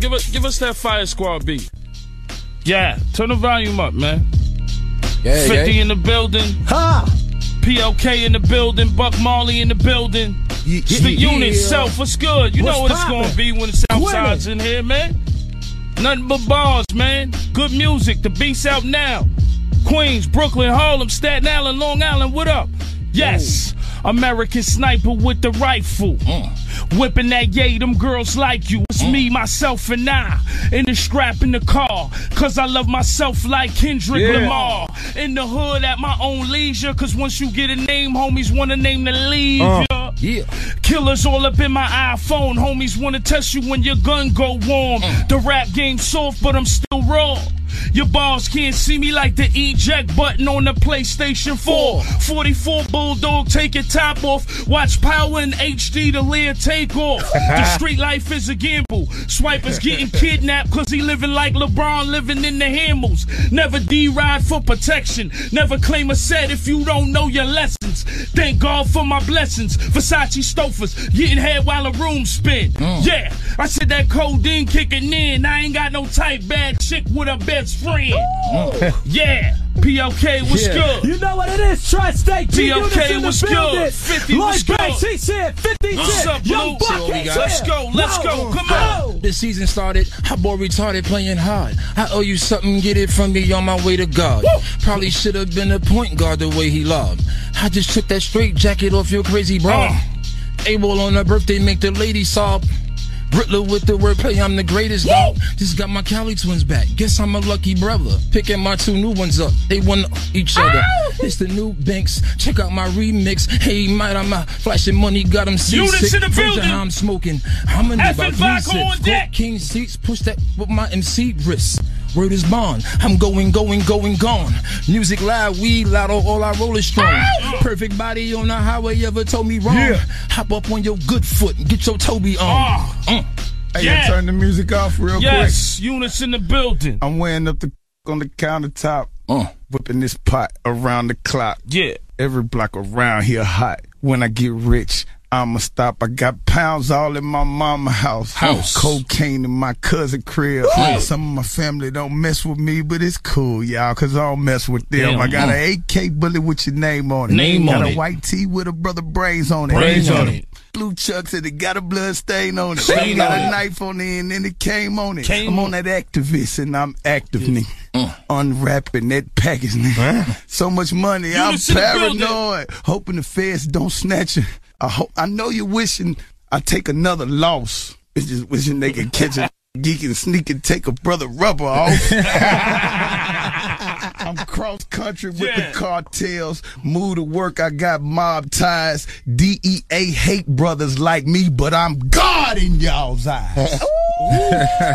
Give us that Fire Squad beat. Yeah, turn the volume up, man. Yeah, 50 in the building. Ha! PLK in the building. Buck Marley in the building. It's the unit self. What's good? You know what it's gonna be when the Southside's in here, man. Nothing but bars, man. Good music. The beat's out now. Queens, Brooklyn, Harlem, Staten Island, Long Island. What up? Yes. American sniper with the rifle. Whipping that yay, them girls like you. It's me, myself, and I. In the scrap in the car. Cause I love myself like Kendrick Lamar. In the hood at my own leisure. Cause once you get a name, homies wanna name the leave ya. Killers all up in my iPhone. Homies wanna test you when your gun go warm. The rap game soft, but I'm still raw. Your bars can't see me like the eject button on the PlayStation 4. 44 Bulldog, take your top off. Watch Power in HD, the Lear take off. The street life is a gamble. Swipers getting kidnapped cause he living like LeBron living in the Hamels. Never D-ride for protection. Never claim a set if you don't know your lessons. Thank God for my blessings. Versace stofers, getting head while the room spin. Yeah, I said that codeine kicking in. I ain't got no type bad chick with a best friend. Yeah, PLK was good. You know what it is, Tri-State. PLK was good. 50 was good. He's here. 50 What's up, Young Buck, let's go. Come on. The season started, I boy retarded playing hard. I owe you something, get it from me on my way to God. Probably should have been a point guard the way he loved. I just took that straight jacket off your crazy bra. Able on her birthday make the lady sob. Riddler with the wordplay, I'm the greatest dog. Just got my Cali twins back. Guess I'm a lucky brother. Picking my two new ones up. They want each other. It's the new Banks. Check out my remix. Hey, might I'm out flashing money, got them seasick. In the building. How I'm smoking. I'm in about 3 sips. on deck. King seats, push that with my MC wrists. Word is bond. I'm going, gone. Music loud, weed loud, all I roll is strong. Perfect body on the highway, ever told me wrong. Hop up on your good foot and get your Toby on. Hey, turn the music off real quick. Yes, units in the building. I'm weighing up on the countertop, whipping this pot around the clock. Yeah. Every block around here hot. When I get rich, I'ma stop. I got pounds all in my mama house. Cocaine in my cousin crib. Some of my family don't mess with me, but it's cool, y'all, cause I don't mess with them. I got an AK bullet with your name on it. Got a white tee with a brother brains on it. Blue chucks and it got a blood stain on it. Got a knife on it and then it came on it. I'm on that activist and I'm actively unwrapping that package. So much money, I'm paranoid. Hoping the feds don't snatch it. I know you're wishing I take another loss. It's just wishing they could catch a geek and sneak and take a brother rubber off. I'm cross country with the cartels. Move to work, I got mob ties. DEA hate brothers like me, but I'm God in y'all's eyes.